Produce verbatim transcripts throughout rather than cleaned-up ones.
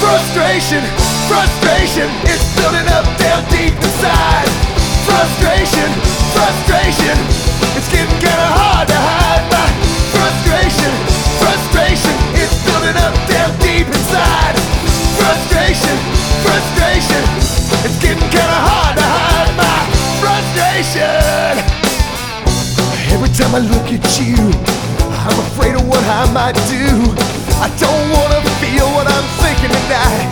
Frustration, frustration, it's building up down deep inside. Frustration, frustration, it's getting kinda hard to hide. My frustration, frustration, it's building up down deep inside. Frustration, frustration, it's getting kinda hard to hide. My frustration. Every time I look at you, I'm afraid of what I might do. I don't wanna feel what I'm thinking tonight.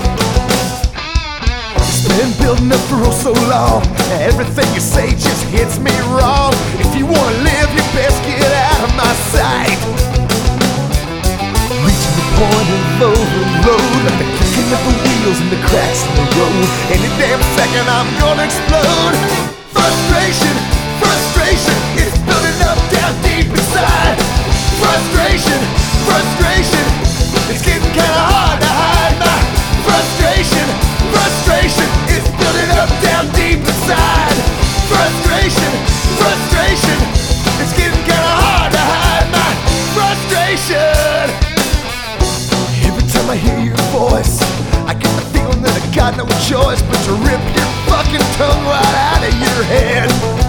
It's been building up for oh so long. Everything you say just hits me wrong. If you wanna live, you best get out of my sight. Reaching the point of overload, like the clicking of the wheels and the cracks in the road. Any damn second I'm gonna explode. Frustration, frustration, it's building up down deep inside. Frustration, frustration, it's getting kinda hard to hide. My frustration, frustration, it's building up down deep inside. Frustration, frustration, it's getting kinda hard to hide. My frustration. Every time I hear your voice, I get the feeling that I got no choice but to rip your fucking tongue right out of your head.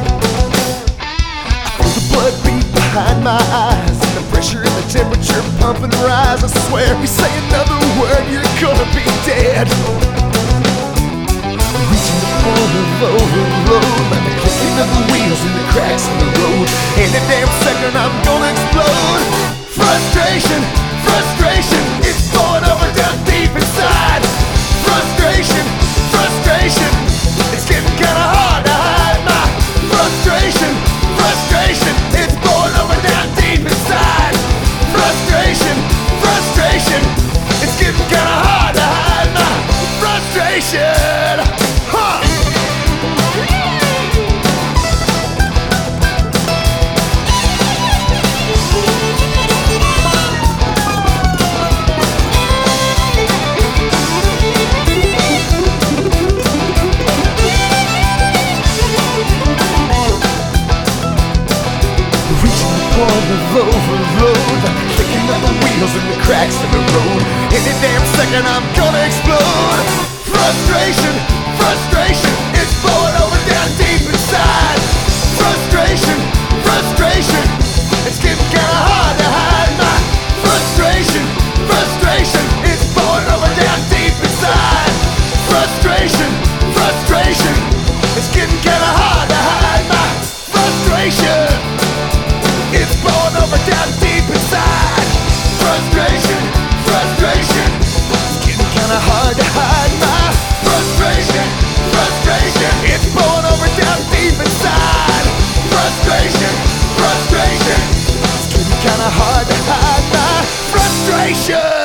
I feel the blood beat behind my eyes, and the pressure and the temperature pump and rise. I swear, if you say another word, you're gonna be dead. Reaching the point of overload, like the clicking of the wheels and the cracks in the road. Any damn second I'm gonna explode. Frustration, frustration, it's blowing over down deep inside. Frustration, frustration, it's getting kinda hard to hide. My frustration, frustration, it's blowing over down deep inside. Frustration, frustration, it's getting kinda hard to hide. My frustration. Huh. Of overload, clicking up the wheels and the cracks in the road. Any damn second I'm gonna explode. Frustration, frustration, it's blowing over down deep inside. Frustration, frustration, it's getting kinda hard to hide. My frustration, frustration, it's blowing over down deep inside. Frustration, frustration, it's getting kinda hard to hide. My frustration, it's blowing over down deep inside. Frustration, frustration, it's getting kinda hard to hide. My frustration, frustration, it's blowing over down deep inside. Frustration, frustration, it's getting kinda hard to hide. My frustration.